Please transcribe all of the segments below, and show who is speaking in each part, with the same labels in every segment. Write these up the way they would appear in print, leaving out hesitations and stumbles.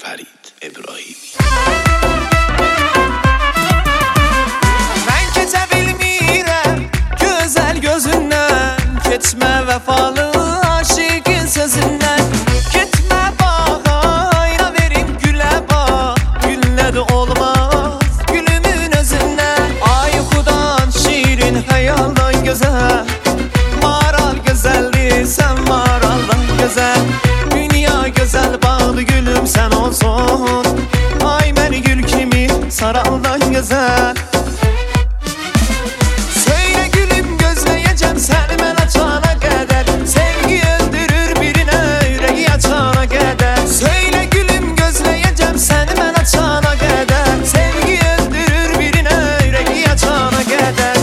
Speaker 1: Farid İbrahimi.
Speaker 2: Ben keçə bilmirəm gözəl gözündən, keçmə vəfalı aşiqin sözündən. Getmə bağa, yana verim gülə bax, güllə də olmaz gülümün özündən. Ay xudan şirin, xəyaldan gözəl, maral gözəldir, sən maraldan gözəl. Dünya gözəl bağlı gülüm sən olsun, ay məni gül kimi saraldan gözəl. Söyle gülüm gözləyəcəm səni mən açana qədər, sevgi öldürür birinə ürəyi açana qədər. Söyle gülüm gözləyəcəm səni mən açana qədər, sevgi öldürür birinə ürəyi açana qədər.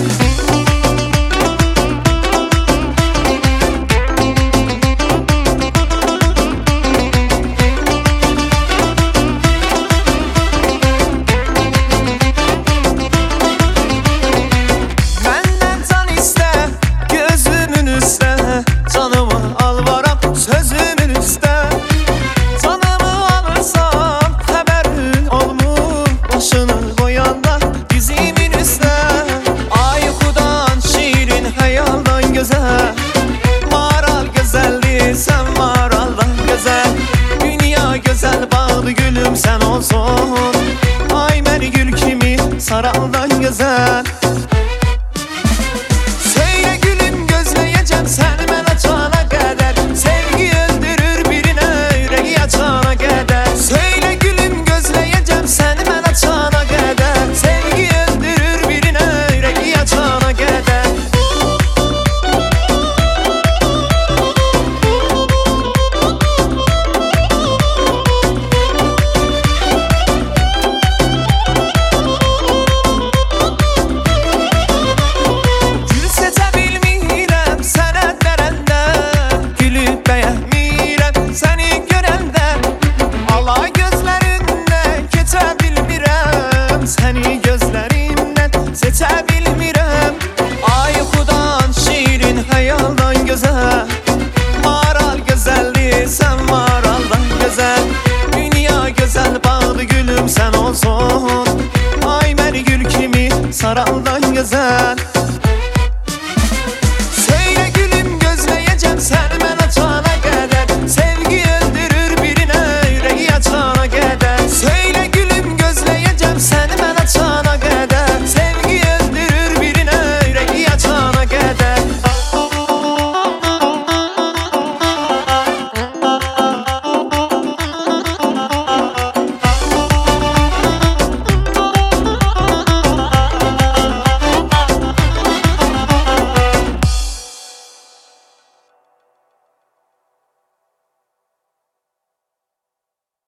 Speaker 2: Maral gözəldir, sən maraldan gözəl. Dünya gözəl bağlı gülüm sən olsun, ay məni gül kimi saraldan gözəl.